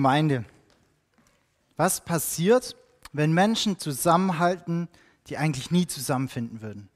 Gemeinde. Was passiert, wenn Menschen zusammenhalten, die eigentlich nie zusammenfinden würden?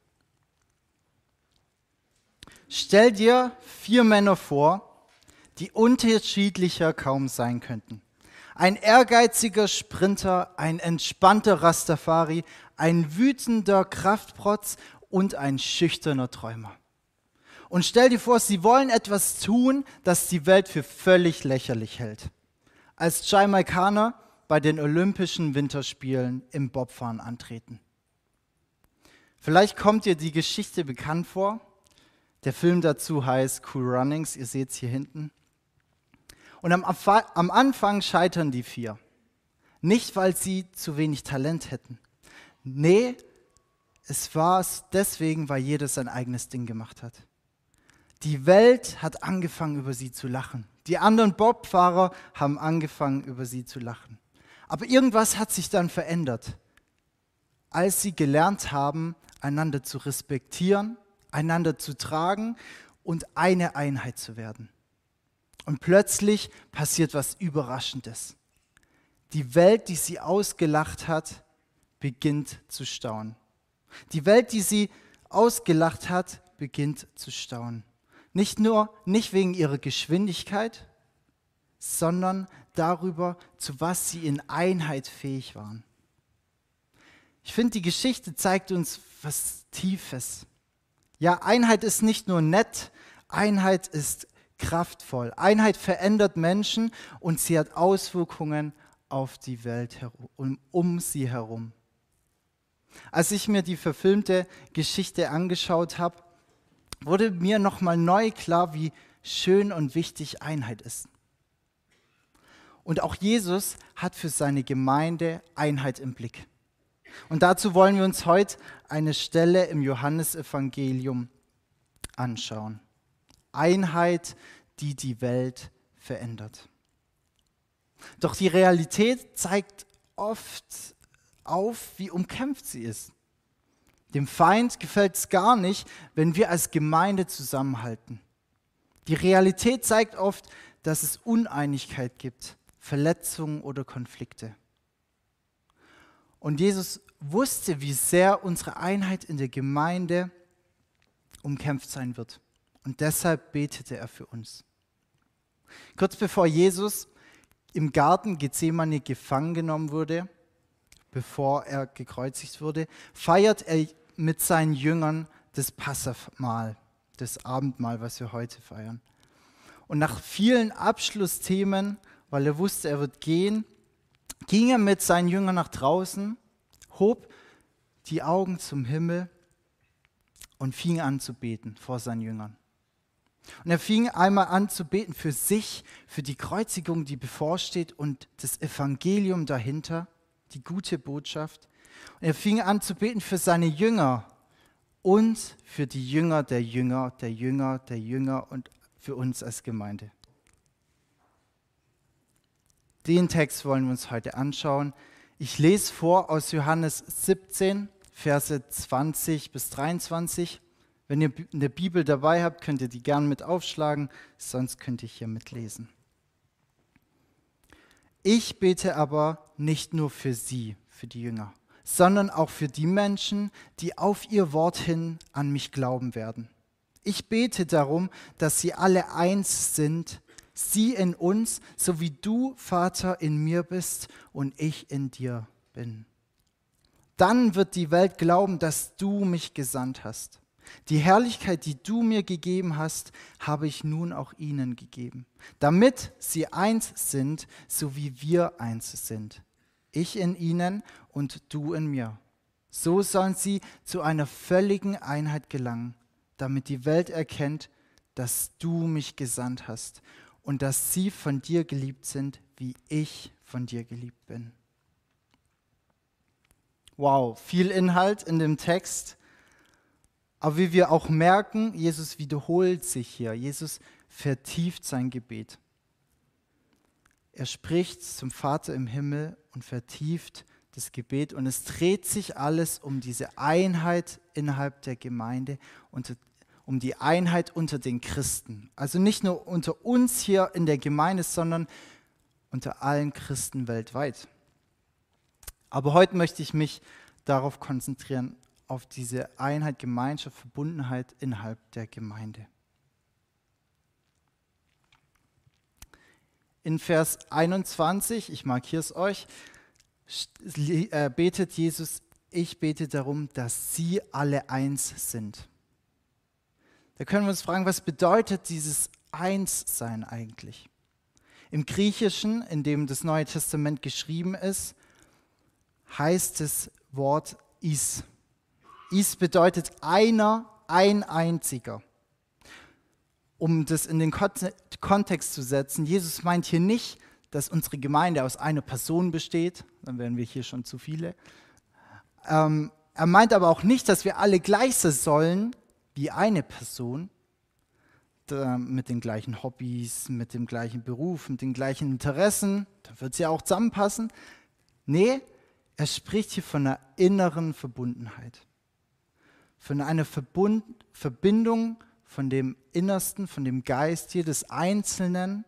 Stell dir 4 Männer vor, die unterschiedlicher kaum sein könnten. Ein ehrgeiziger Sprinter, ein entspannter Rastafari, ein wütender Kraftprotz und ein schüchterner Träumer. Und stell dir vor, sie wollen etwas tun, das die Welt für völlig lächerlich hält. Als Jamaikaner bei den Olympischen Winterspielen im Bobfahren antreten. Vielleicht kommt dir die Geschichte bekannt vor. Der Film dazu heißt Cool Runnings, ihr seht es hier hinten. Und am Anfang scheitern die 4. Nicht, weil sie zu wenig Talent hätten. Nee, es war deswegen, weil jeder sein eigenes Ding gemacht hat. Die Welt hat angefangen, über sie zu lachen. Die anderen Bobfahrer haben angefangen, über sie zu lachen. Aber irgendwas hat sich dann verändert, als sie gelernt haben, einander zu respektieren, einander zu tragen und eine Einheit zu werden. Und plötzlich passiert was Überraschendes. Die Welt, die sie ausgelacht hat, beginnt zu staunen. Die Welt, die sie ausgelacht hat, beginnt zu staunen. Nicht wegen ihrer Geschwindigkeit, sondern darüber, zu was sie in Einheit fähig waren. Ich finde, die Geschichte zeigt uns was Tiefes. Ja, Einheit ist nicht nur nett, Einheit ist kraftvoll. Einheit verändert Menschen und sie hat Auswirkungen auf die Welt um sie herum. Als ich mir die verfilmte Geschichte angeschaut habe, wurde mir nochmal neu klar, wie schön und wichtig Einheit ist. Und auch Jesus hat für seine Gemeinde Einheit im Blick. Und dazu wollen wir uns heute eine Stelle im Johannesevangelium anschauen. Einheit, die die Welt verändert. Doch die Realität zeigt oft auf, wie umkämpft sie ist. Dem Feind gefällt es gar nicht, wenn wir als Gemeinde zusammenhalten. Die Realität zeigt oft, dass es Uneinigkeit gibt, Verletzungen oder Konflikte. Und Jesus wusste, wie sehr unsere Einheit in der Gemeinde umkämpft sein wird. Und deshalb betete er für uns. Kurz bevor Jesus im Garten Gethsemane gefangen genommen wurde, bevor er gekreuzigt wurde, feiert er mit seinen Jüngern das Passahmahl, das Abendmahl, was wir heute feiern. Und nach vielen Abschlussthemen, weil er wusste, er wird gehen, ging er mit seinen Jüngern nach draußen, hob die Augen zum Himmel und fing an zu beten vor seinen Jüngern. Und er fing einmal an zu beten für sich, für die Kreuzigung, die bevorsteht und das Evangelium dahinter, die gute Botschaft. Und er fing an zu beten für seine Jünger und für die Jünger der Jünger, der Jünger, der Jünger und für uns als Gemeinde. Den Text wollen wir uns heute anschauen. Ich lese vor aus Johannes 17, Verse 20 bis 23. Wenn ihr eine Bibel dabei habt, könnt ihr die gern mit aufschlagen, sonst könnt ihr hier mitlesen. Ich bete aber nicht nur für sie, für die Jünger, sondern auch für die Menschen, die auf ihr Wort hin an mich glauben werden. Ich bete darum, dass sie alle eins sind, sie in uns, so wie du, Vater, in mir bist und ich in dir bin. Dann wird die Welt glauben, dass du mich gesandt hast. Die Herrlichkeit, die du mir gegeben hast, habe ich nun auch ihnen gegeben, damit sie eins sind, so wie wir eins sind. Ich in ihnen und du in mir. So sollen sie zu einer völligen Einheit gelangen, damit die Welt erkennt, dass du mich gesandt hast und dass sie von dir geliebt sind, wie ich von dir geliebt bin. Wow, viel Inhalt in dem Text. Aber wie wir auch merken, Jesus wiederholt sich hier. Jesus vertieft sein Gebet. Er spricht zum Vater im Himmel und vertieft das Gebet. Und es dreht sich alles um diese Einheit innerhalb der Gemeinde und um die Einheit unter den Christen. Also nicht nur unter uns hier in der Gemeinde, sondern unter allen Christen weltweit. Aber heute möchte ich mich darauf konzentrieren, auf diese Einheit, Gemeinschaft, Verbundenheit innerhalb der Gemeinde. In Vers 21, ich markiere es euch, betet Jesus: Ich bete darum, dass sie alle eins sind. Da können wir uns fragen, was bedeutet dieses Einssein eigentlich? Im Griechischen, in dem das Neue Testament geschrieben ist, heißt das Wort Is. Is bedeutet einer, ein einziger. Um das in den Kontext zu setzen, Jesus meint hier nicht, dass unsere Gemeinde aus einer Person besteht, dann wären wir hier schon zu viele. Er meint aber auch nicht, dass wir alle gleich sein sollen wie eine Person, mit den gleichen Hobbys, mit dem gleichen Beruf, mit den gleichen Interessen, dann wird es ja auch zusammenpassen. Nee, er spricht hier von einer inneren Verbundenheit, von einer Verbindung von dem Innersten, von dem Geist jedes Einzelnen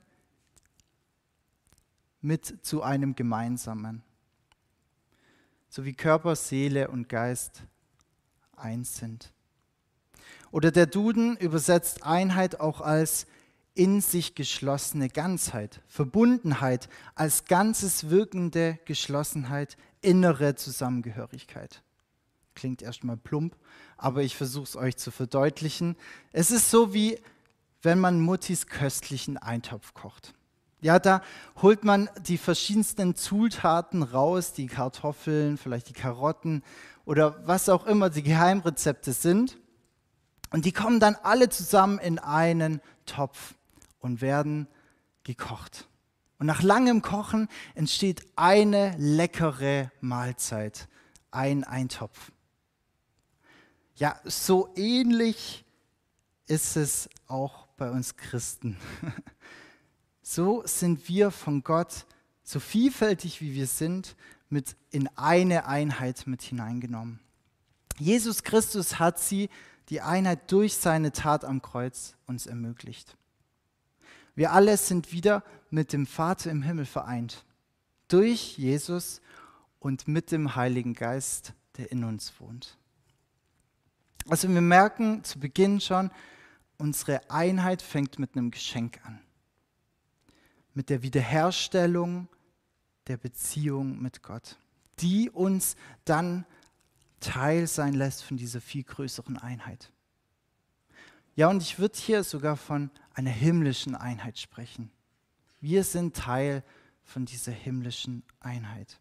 mit zu einem Gemeinsamen. So wie Körper, Seele und Geist eins sind. Oder der Duden übersetzt Einheit auch als in sich geschlossene Ganzheit, Verbundenheit, als ganzes wirkende Geschlossenheit, innere Zusammengehörigkeit. Klingt erstmal plump, aber ich versuche es euch zu verdeutlichen. Es ist so, wie wenn man Muttis köstlichen Eintopf kocht. Ja, da holt man die verschiedensten Zutaten raus, die Kartoffeln, vielleicht die Karotten oder was auch immer die Geheimrezepte sind. Und die kommen dann alle zusammen in einen Topf und werden gekocht. Und nach langem Kochen entsteht eine leckere Mahlzeit, ein Eintopf. Ja, so ähnlich ist es auch bei uns Christen. So sind wir von Gott, so vielfältig wie wir sind, mit in eine Einheit mit hineingenommen. Jesus Christus hat die Einheit durch seine Tat am Kreuz uns ermöglicht. Wir alle sind wieder mit dem Vater im Himmel vereint, durch Jesus und mit dem Heiligen Geist, der in uns wohnt. Also wir merken zu Beginn schon, unsere Einheit fängt mit einem Geschenk an, mit der Wiederherstellung der Beziehung mit Gott, die uns dann Teil sein lässt von dieser viel größeren Einheit. Ja, und ich würde hier sogar von einer himmlischen Einheit sprechen. Wir sind Teil von dieser himmlischen Einheit.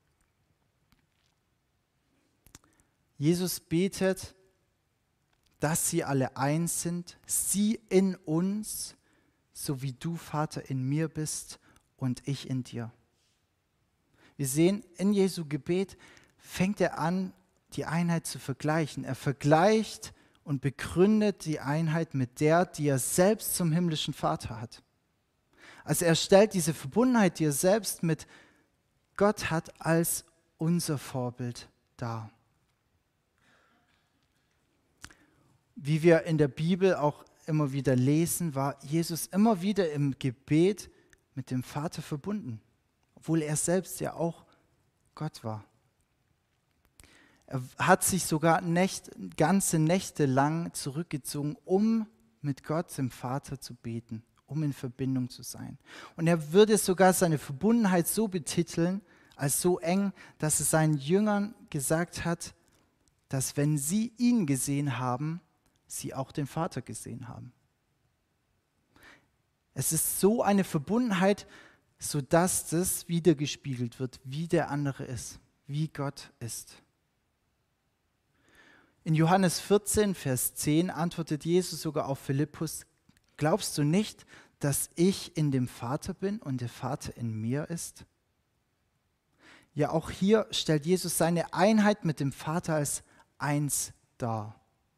Jesus betet, dass sie alle eins sind, sie in uns, so wie du, Vater, in mir bist und ich in dir. Wir sehen, in Jesu Gebet fängt er an, die Einheit zu vergleichen. Er vergleicht und begründet die Einheit mit der, die er selbst zum himmlischen Vater hat. Also er stellt diese Verbundenheit, die er selbst mit Gott hat, als unser Vorbild dar. Wie wir in der Bibel auch immer wieder lesen, war Jesus immer wieder im Gebet mit dem Vater verbunden, obwohl er selbst ja auch Gott war. Er hat sich sogar ganze Nächte lang zurückgezogen, um mit Gott, dem Vater, zu beten, um in Verbindung zu sein. Und er würde sogar seine Verbundenheit so betiteln, als so eng, dass er seinen Jüngern gesagt hat, dass wenn sie ihn gesehen haben, sie auch den Vater gesehen haben. Es ist so eine Verbundenheit, sodass das wiedergespiegelt wird, wie der andere ist, wie Gott ist. In Johannes 14, Vers 10 antwortet Jesus sogar auf Philippus: Glaubst du nicht, dass ich in dem Vater bin und der Vater in mir ist? Ja, auch hier stellt Jesus seine Einheit mit dem Vater als eins dar.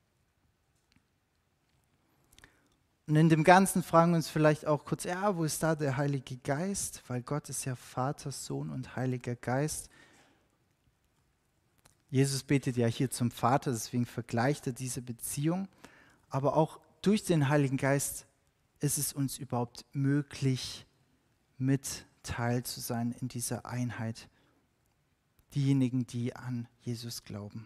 Und in dem Ganzen fragen wir uns vielleicht auch kurz, ja, wo ist da der Heilige Geist? Weil Gott ist ja Vater, Sohn und Heiliger Geist. Jesus betet ja hier zum Vater, deswegen vergleicht er diese Beziehung. Aber auch durch den Heiligen Geist ist es uns überhaupt möglich, mit Teil zu sein in dieser Einheit. Diejenigen, die an Jesus glauben.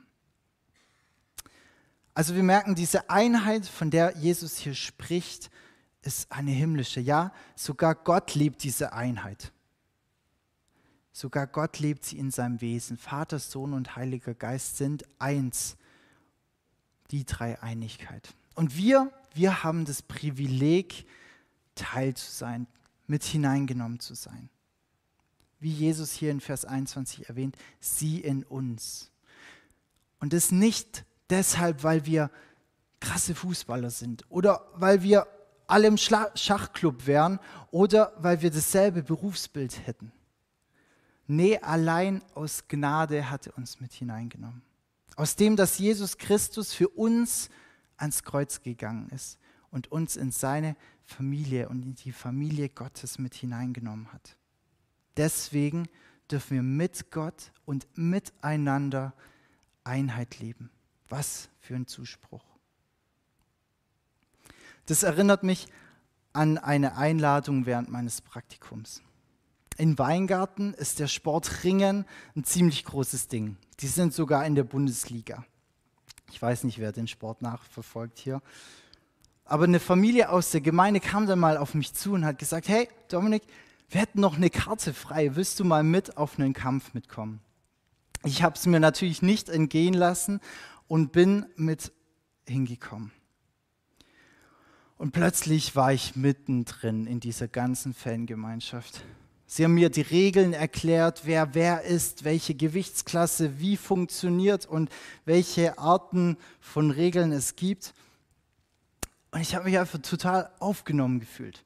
Also wir merken, diese Einheit, von der Jesus hier spricht, ist eine himmlische. Ja, sogar Gott lebt diese Einheit. Sogar Gott lebt sie in seinem Wesen. Vater, Sohn und Heiliger Geist sind eins. Die Dreieinigkeit. Und wir haben das Privileg, Teil zu sein, mit hineingenommen zu sein. Wie Jesus hier in Vers 21 erwähnt, sie in uns. Und das nicht deshalb, weil wir krasse Fußballer sind oder weil wir alle im Schachclub wären oder weil wir dasselbe Berufsbild hätten. Nee, allein aus Gnade hat er uns mit hineingenommen. Aus dem, dass Jesus Christus für uns ans Kreuz gegangen ist und uns in seine Familie und in die Familie Gottes mit hineingenommen hat. Deswegen dürfen wir mit Gott und miteinander Einheit leben. Was für ein Zuspruch. Das erinnert mich an eine Einladung während meines Praktikums. In Weingarten ist der Sport Ringen ein ziemlich großes Ding. Die sind sogar in der Bundesliga. Ich weiß nicht, wer den Sport nachverfolgt hier. Aber eine Familie aus der Gemeinde kam dann mal auf mich zu und hat gesagt, hey Dominik, wir hätten noch eine Karte frei. Willst du mal mit auf einen Kampf mitkommen? Ich habe es mir natürlich nicht entgehen lassen und bin mit hingekommen. Und plötzlich war ich mittendrin in dieser ganzen Fangemeinschaft. Sie haben mir die Regeln erklärt, wer ist, welche Gewichtsklasse wie funktioniert und welche Arten von Regeln es gibt. Und ich habe mich einfach total aufgenommen gefühlt.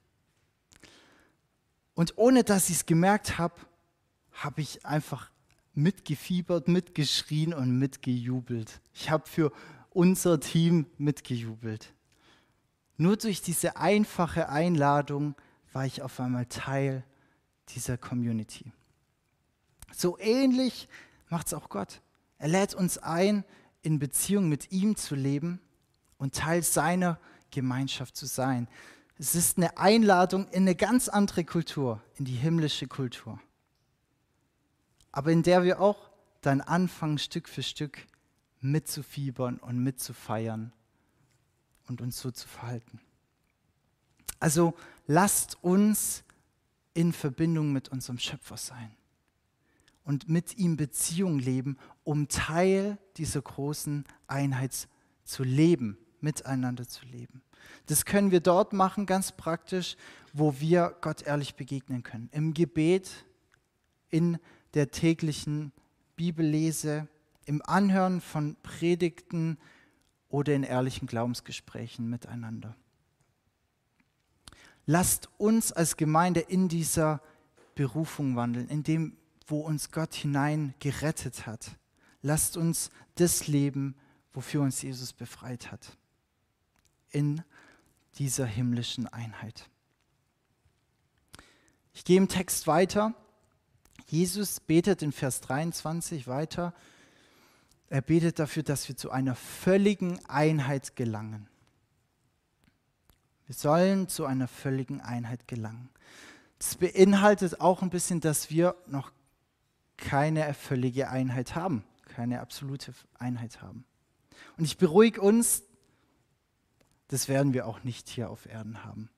Und ohne dass ich es gemerkt habe, habe ich einfach mitgefiebert, mitgeschrien und mitgejubelt. Ich habe für unser Team mitgejubelt. Nur durch diese einfache Einladung war ich auf einmal Teil dieser Community. So ähnlich macht es auch Gott. Er lädt uns ein, in Beziehung mit ihm zu leben und Teil seiner Gemeinschaft zu sein. Es ist eine Einladung in eine ganz andere Kultur, in die himmlische Kultur. Aber in der wir auch dann anfangen, Stück für Stück mitzufiebern und mitzufeiern und uns so zu verhalten. Also lasst uns in Verbindung mit unserem Schöpfer sein und mit ihm Beziehung leben, um Teil dieser großen Einheit zu leben, miteinander zu leben. Das können wir dort machen, ganz praktisch, wo wir Gott ehrlich begegnen können. Im Gebet, in der täglichen Bibellese, im Anhören von Predigten oder in ehrlichen Glaubensgesprächen miteinander. Lasst uns als Gemeinde in dieser Berufung wandeln, in dem, wo uns Gott hinein gerettet hat. Lasst uns das leben, wofür uns Jesus befreit hat. In dieser himmlischen Einheit. Ich gehe im Text weiter. Jesus betet in Vers 23 weiter. Er betet dafür, dass wir zu einer völligen Einheit gelangen. Wir sollen zu einer völligen Einheit gelangen. Das beinhaltet auch ein bisschen, dass wir noch keine völlige Einheit haben, keine absolute Einheit haben. Und ich beruhige uns, das werden wir auch nicht hier auf Erden haben.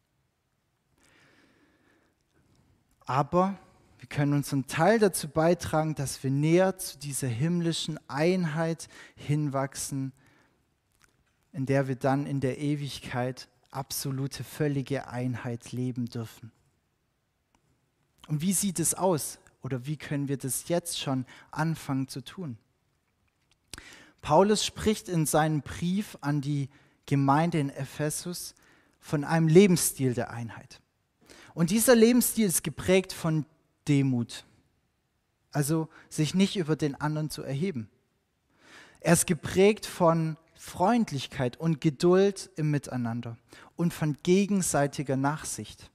Aber wir können unseren Teil dazu beitragen, dass wir näher zu dieser himmlischen Einheit hinwachsen, in der wir dann in der Ewigkeit absolute, völlige Einheit leben dürfen. Und wie sieht es aus? Oder wie können wir das jetzt schon anfangen zu tun? Paulus spricht in seinem Brief an die Gemeinde in Ephesus von einem Lebensstil der Einheit. Und dieser Lebensstil ist geprägt von Demut, also sich nicht über den anderen zu erheben. Er ist geprägt von Freundlichkeit und Geduld im Miteinander und von gegenseitiger Nachsicht.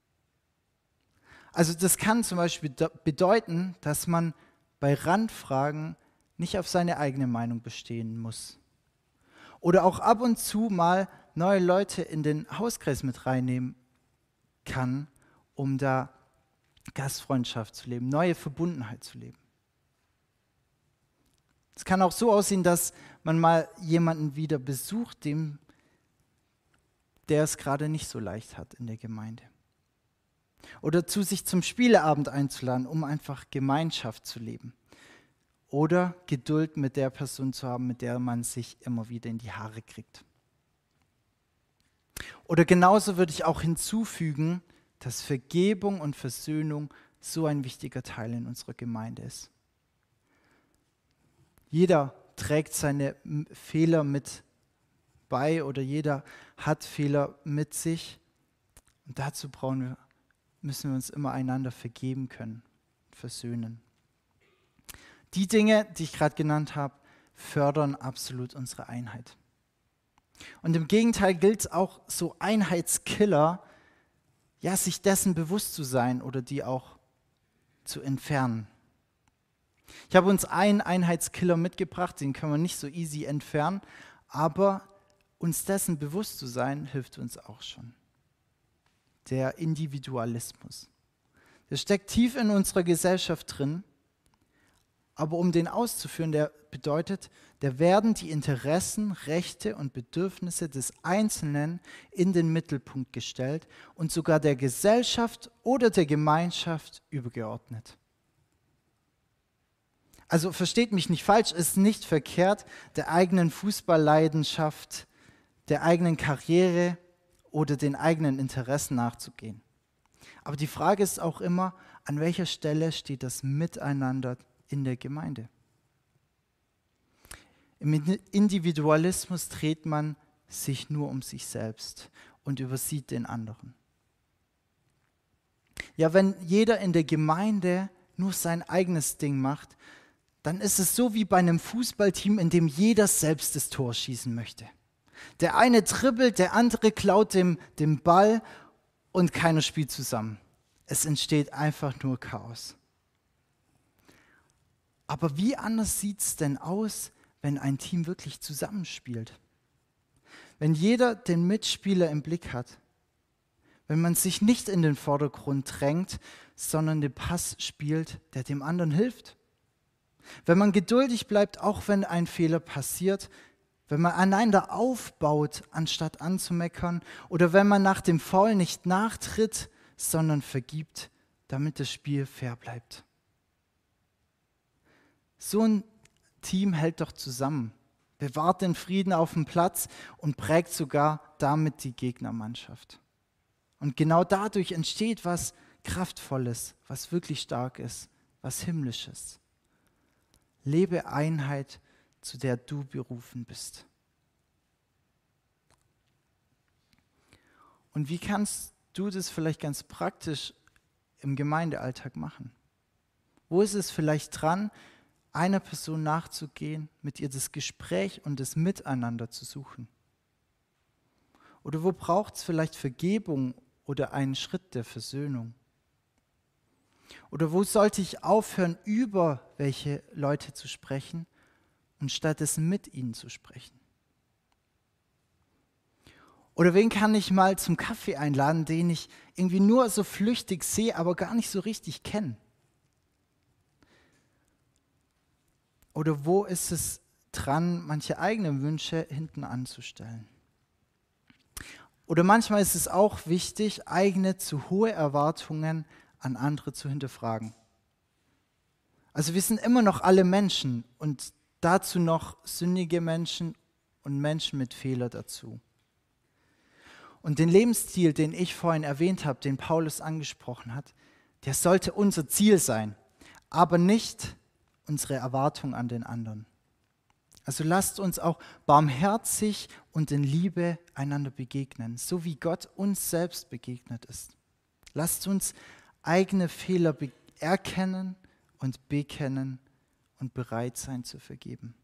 Also das kann zum Beispiel bedeuten, dass man bei Randfragen nicht auf seine eigene Meinung bestehen muss. Oder auch ab und zu mal neue Leute in den Hauskreis mit reinnehmen kann, um da Gastfreundschaft zu leben, neue Verbundenheit zu leben. Es kann auch so aussehen, dass man mal jemanden wieder besucht, der es gerade nicht so leicht hat in der Gemeinde. Oder zu sich zum Spieleabend einzuladen, um einfach Gemeinschaft zu leben. Oder Geduld mit der Person zu haben, mit der man sich immer wieder in die Haare kriegt. Oder genauso würde ich auch hinzufügen, dass Vergebung und Versöhnung so ein wichtiger Teil in unserer Gemeinde ist. Jeder trägt seine Fehler mit bei oder jeder hat Fehler mit sich. Und dazu müssen wir uns immer einander vergeben können, versöhnen. Die Dinge, die ich gerade genannt habe, fördern absolut unsere Einheit. Und im Gegenteil gilt es auch, so Einheitskiller, ja, sich dessen bewusst zu sein oder die auch zu entfernen. Ich habe uns einen Einheitskiller mitgebracht, den können wir nicht so easy entfernen, aber uns dessen bewusst zu sein, hilft uns auch schon. Der Individualismus. Der steckt tief in unserer Gesellschaft drin, aber um den auszuführen, der bedeutet, da werden die Interessen, Rechte und Bedürfnisse des Einzelnen in den Mittelpunkt gestellt und sogar der Gesellschaft oder der Gemeinschaft übergeordnet. Also versteht mich nicht falsch, es ist nicht verkehrt, der eigenen Fußballleidenschaft, der eigenen Karriere oder den eigenen Interessen nachzugehen. Aber die Frage ist auch immer, an welcher Stelle steht das Miteinander in der Gemeinde? Im Individualismus dreht man sich nur um sich selbst und übersieht den anderen. Ja, wenn jeder in der Gemeinde nur sein eigenes Ding macht, dann ist es so wie bei einem Fußballteam, in dem jeder selbst das Tor schießen möchte. Der eine dribbelt, der andere klaut dem Ball und keiner spielt zusammen. Es entsteht einfach nur Chaos. Aber wie anders sieht es denn aus, wenn ein Team wirklich zusammenspielt? Wenn jeder den Mitspieler im Blick hat, wenn man sich nicht in den Vordergrund drängt, sondern den Pass spielt, der dem anderen hilft. Wenn man geduldig bleibt, auch wenn ein Fehler passiert, wenn man einander aufbaut, anstatt anzumeckern, oder wenn man nach dem Foul nicht nachtritt, sondern vergibt, damit das Spiel fair bleibt. So ein Team hält doch zusammen, bewahrt den Frieden auf dem Platz und prägt sogar damit die Gegnermannschaft. Und genau dadurch entsteht was Kraftvolles, was wirklich stark ist, was Himmlisches. Lebe Einheit, zu der du berufen bist. Und wie kannst du das vielleicht ganz praktisch im Gemeindealltag machen? Wo ist es vielleicht dran, einer Person nachzugehen, mit ihr das Gespräch und das Miteinander zu suchen? Oder wo braucht es vielleicht Vergebung oder einen Schritt der Versöhnung? Oder wo sollte ich aufhören, über welche Leute zu sprechen und stattdessen mit ihnen zu sprechen? Oder wen kann ich mal zum Kaffee einladen, den ich irgendwie nur so flüchtig sehe, aber gar nicht so richtig kenne? Oder wo ist es dran, manche eigenen Wünsche hinten anzustellen? Oder manchmal ist es auch wichtig, eigene zu hohe Erwartungen an andere zu hinterfragen. Also wir sind immer noch alle Menschen und dazu noch sündige Menschen und Menschen mit Fehler dazu. Und den Lebensstil, den ich vorhin erwähnt habe, den Paulus angesprochen hat, der sollte unser Ziel sein, aber nicht unsere Erwartung an den anderen. Also lasst uns auch barmherzig und in Liebe einander begegnen, so wie Gott uns selbst begegnet ist. Lasst uns eigene Fehler erkennen und bekennen und bereit sein zu vergeben.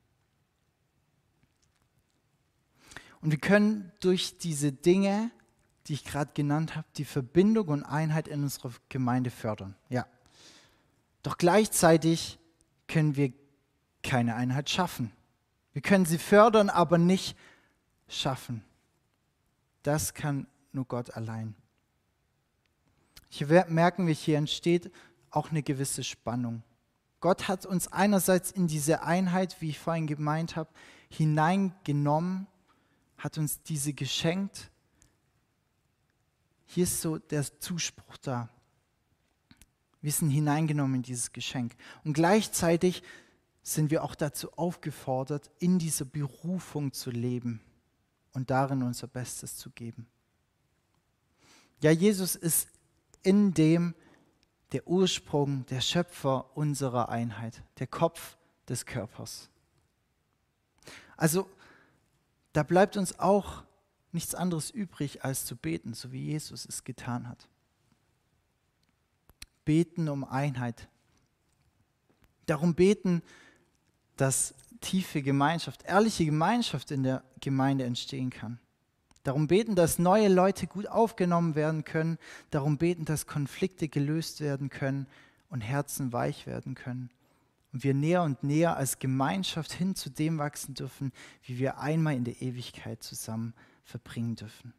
Und wir können durch diese Dinge, die ich gerade genannt habe, die Verbindung und Einheit in unserer Gemeinde fördern. Ja. Doch gleichzeitig können wir keine Einheit schaffen. Wir können sie fördern, aber nicht schaffen. Das kann nur Gott allein. Hier merken wir, hier entsteht auch eine gewisse Spannung. Gott hat uns einerseits in diese Einheit, wie ich vorhin gemeint habe, hineingenommen, hat uns diese geschenkt. Hier ist so der Zuspruch da. Wir sind hineingenommen in dieses Geschenk. Und gleichzeitig sind wir auch dazu aufgefordert, in dieser Berufung zu leben und darin unser Bestes zu geben. Ja, Jesus ist in dem der Ursprung, der Schöpfer unserer Einheit, der Kopf des Körpers. Also da bleibt uns auch nichts anderes übrig, als zu beten, so wie Jesus es getan hat. Beten um Einheit. Darum beten, dass tiefe Gemeinschaft, ehrliche Gemeinschaft in der Gemeinde entstehen kann. Darum beten, dass neue Leute gut aufgenommen werden können. Darum beten, dass Konflikte gelöst werden können und Herzen weich werden können. Und wir näher und näher als Gemeinschaft hin zu dem wachsen dürfen, wie wir einmal in der Ewigkeit zusammen verbringen dürfen.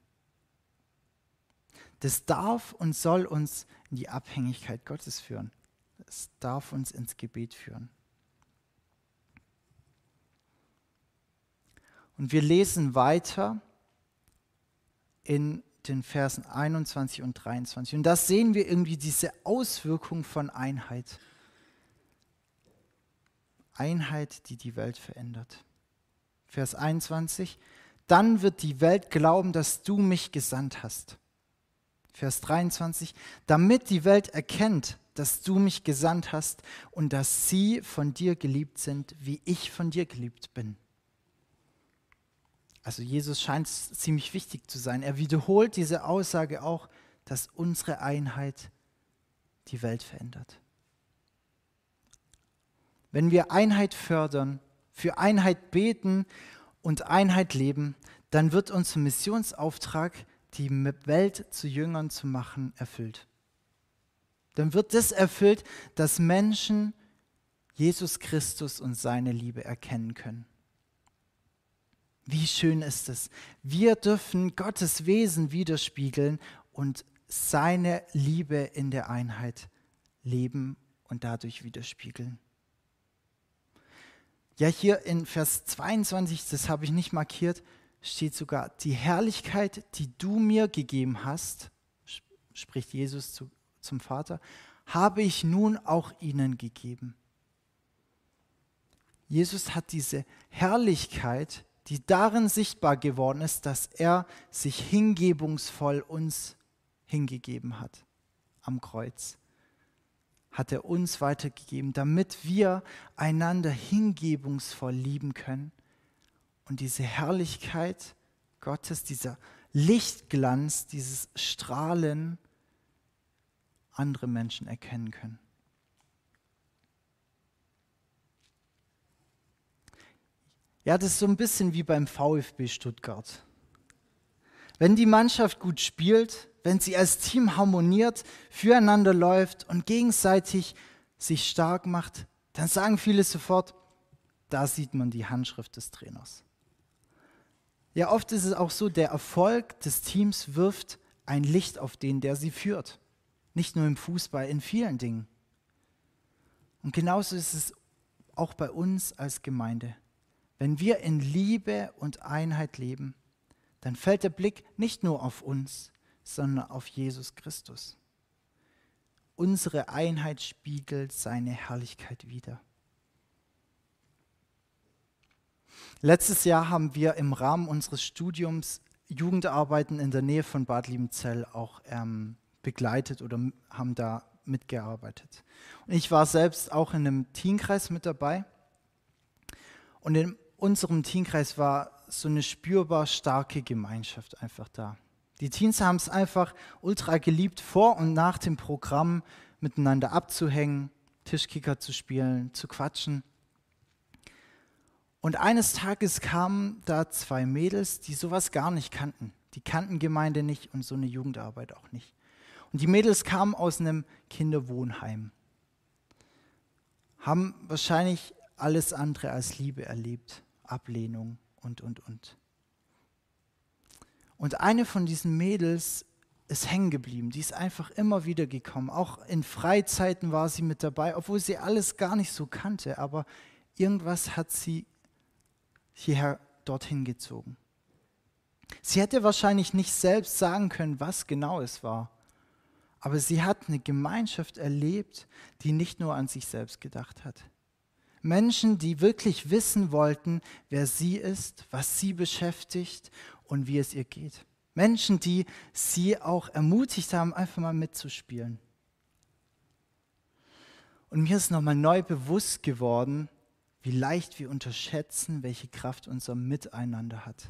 Das darf und soll uns in die Abhängigkeit Gottes führen. Es darf uns ins Gebet führen. Und wir lesen weiter in den Versen 21 und 23. Und da sehen wir irgendwie diese Auswirkung von Einheit. Einheit, die die Welt verändert. Vers 21. Dann wird die Welt glauben, dass du mich gesandt hast. Vers 23. Damit die Welt erkennt, dass du mich gesandt hast und dass sie von dir geliebt sind, wie ich von dir geliebt bin. Also Jesus scheint ziemlich wichtig zu sein. Er wiederholt diese Aussage auch, dass unsere Einheit die Welt verändert. Wenn wir Einheit fördern, für Einheit beten und Einheit leben, dann wird unser Missionsauftrag, die Welt zu Jüngern zu machen, erfüllt. Dann wird das erfüllt, dass Menschen Jesus Christus und seine Liebe erkennen können. Wie schön ist es. Wir dürfen Gottes Wesen widerspiegeln und seine Liebe in der Einheit leben und dadurch widerspiegeln. Ja, hier in Vers 22, das habe ich nicht markiert, steht sogar, die Herrlichkeit, die du mir gegeben hast, spricht Jesus zum Vater, habe ich nun auch ihnen gegeben. Jesus hat diese Herrlichkeit, die darin sichtbar geworden ist, dass er sich hingebungsvoll uns hingegeben hat am Kreuz. Hat er uns weitergegeben, damit wir einander hingebungsvoll lieben können und diese Herrlichkeit Gottes, dieser Lichtglanz, dieses Strahlen andere Menschen erkennen können. Ja, das ist so ein bisschen wie beim VfB Stuttgart. Wenn die Mannschaft gut spielt, wenn sie als Team harmoniert, füreinander läuft und gegenseitig sich stark macht, dann sagen viele sofort, da sieht man die Handschrift des Trainers. Ja, oft ist es auch so, der Erfolg des Teams wirft ein Licht auf den, der sie führt. Nicht nur im Fußball, in vielen Dingen. Und genauso ist es auch bei uns als Gemeinde. Wenn wir in Liebe und Einheit leben, dann fällt der Blick nicht nur auf uns, sondern auf Jesus Christus. Unsere Einheit spiegelt seine Herrlichkeit wider. Letztes Jahr haben wir im Rahmen unseres Studiums Jugendarbeiten in der Nähe von Bad Liebenzell auch begleitet oder haben da mitgearbeitet. Und ich war selbst auch in einem Teenkreis mit dabei. Und in unserem Teenkreis war so eine spürbar starke Gemeinschaft einfach da. Die Teens haben es einfach ultra geliebt, vor und nach dem Programm miteinander abzuhängen, Tischkicker zu spielen, zu quatschen. Und eines Tages kamen da zwei Mädels, die sowas gar nicht kannten. Die kannten Gemeinde nicht und so eine Jugendarbeit auch nicht. Und die Mädels kamen aus einem Kinderwohnheim, haben wahrscheinlich alles andere als Liebe erlebt, Ablehnung und. Und eine von diesen Mädels ist hängen geblieben. Die ist einfach immer wieder gekommen. Auch in Freizeiten war sie mit dabei, obwohl sie alles gar nicht so kannte. Aber irgendwas hat sie dorthin gezogen. Sie hätte wahrscheinlich nicht selbst sagen können, was genau es war. Aber sie hat eine Gemeinschaft erlebt, die nicht nur an sich selbst gedacht hat. Menschen, die wirklich wissen wollten, wer sie ist, was sie beschäftigt und wie es ihr geht. Menschen, die sie auch ermutigt haben, einfach mal mitzuspielen. Und mir ist nochmal neu bewusst geworden, wie leicht wir unterschätzen, welche Kraft unser Miteinander hat.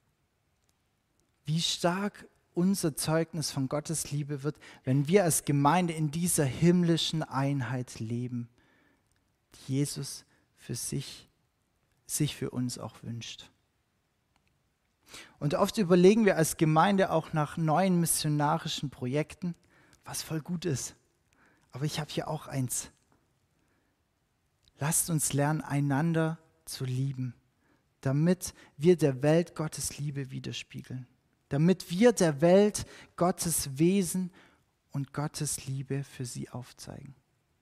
Wie stark unser Zeugnis von Gottes Liebe wird, wenn wir als Gemeinde in dieser himmlischen Einheit leben, die Jesus für sich für uns auch wünscht. Und oft überlegen wir als Gemeinde auch nach neuen missionarischen Projekten, was voll gut ist. Aber ich habe hier auch eins. Lasst uns lernen, einander zu lieben, damit wir der Welt Gottes Liebe widerspiegeln. Damit wir der Welt Gottes Wesen und Gottes Liebe für sie aufzeigen.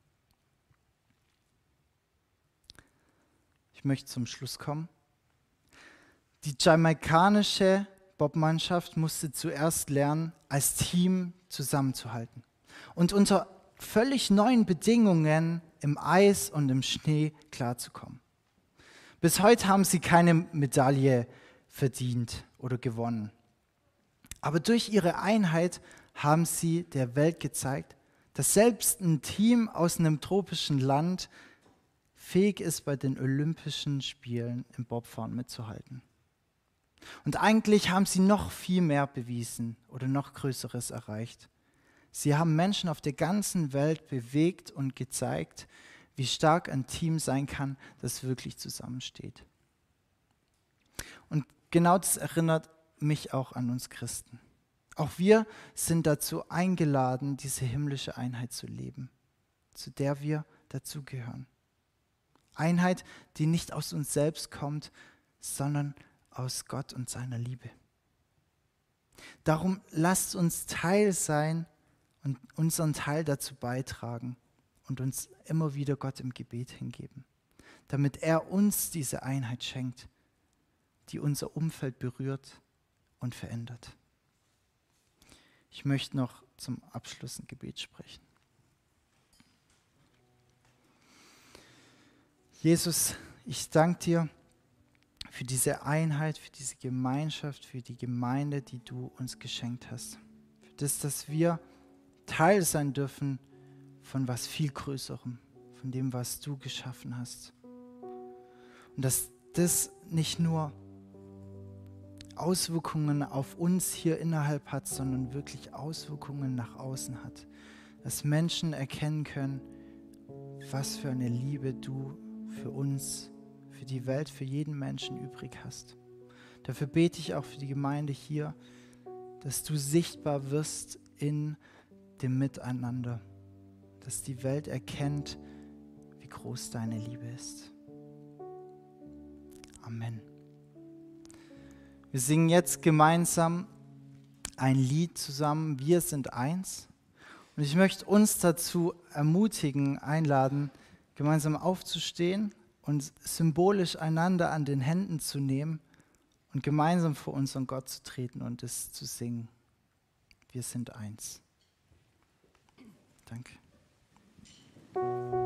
Ich möchte zum Schluss kommen. Die jamaikanische Bobmannschaft musste zuerst lernen, als Team zusammenzuhalten und unter völlig neuen Bedingungen im Eis und im Schnee klarzukommen. Bis heute haben sie keine Medaille verdient oder gewonnen. Aber durch ihre Einheit haben sie der Welt gezeigt, dass selbst ein Team aus einem tropischen Land fähig ist, bei den Olympischen Spielen im Bobfahren mitzuhalten. Und eigentlich haben sie noch viel mehr bewiesen oder noch Größeres erreicht. Sie haben Menschen auf der ganzen Welt bewegt und gezeigt, wie stark ein Team sein kann, das wirklich zusammensteht. Und genau das erinnert mich auch an uns Christen. Auch wir sind dazu eingeladen, diese himmlische Einheit zu leben, zu der wir dazugehören. Einheit, die nicht aus uns selbst kommt, sondern aus Gott und seiner Liebe. Darum lasst uns Teil sein und unseren Teil dazu beitragen und uns immer wieder Gott im Gebet hingeben, damit er uns diese Einheit schenkt, die unser Umfeld berührt und verändert. Ich möchte noch zum Abschluss ein Gebet sprechen. Jesus, ich danke dir für diese Einheit, für diese Gemeinschaft, für die Gemeinde, die du uns geschenkt hast. Für das, dass wir Teil sein dürfen von was viel Größerem, von dem, was du geschaffen hast. Und dass das nicht nur Auswirkungen auf uns hier innerhalb hat, sondern wirklich Auswirkungen nach außen hat. Dass Menschen erkennen können, was für eine Liebe du für uns, für die Welt, für jeden Menschen übrig hast. Dafür bete ich auch für die Gemeinde hier, dass du sichtbar wirst in dem Miteinander, dass die Welt erkennt, wie groß deine Liebe ist. Amen. Wir singen jetzt gemeinsam ein Lied zusammen, Wir sind eins. Und ich möchte uns dazu ermutigen, einladen, gemeinsam aufzustehen und symbolisch einander an den Händen zu nehmen und gemeinsam vor unseren Gott zu treten und es zu singen. Wir sind eins. Danke.